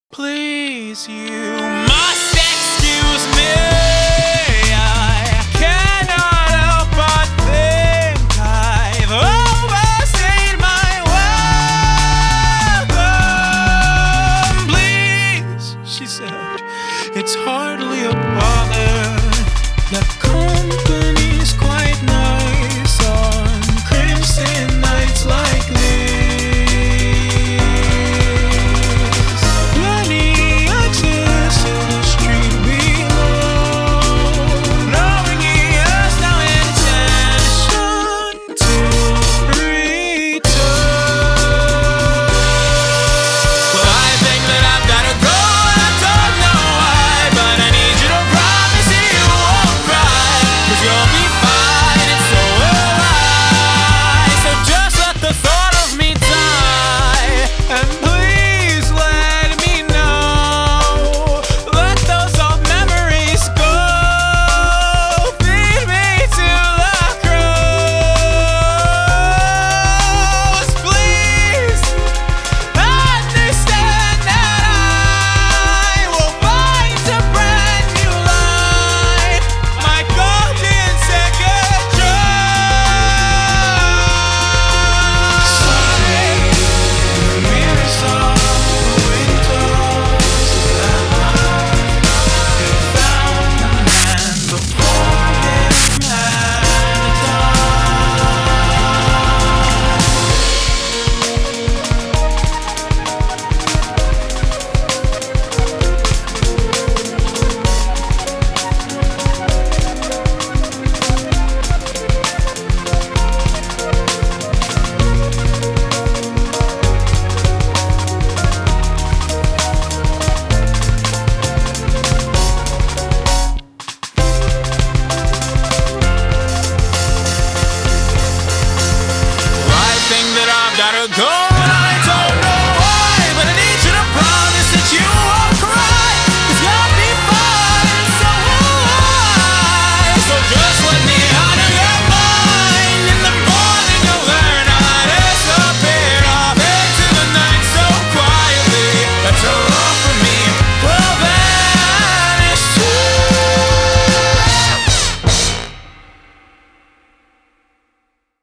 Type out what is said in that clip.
Please, you must excuse me. I cannot help but think I've overstayed my welcome. Please, she said, it's hardly a bother. The company's quite nice on crimson nights like this. Gotta go.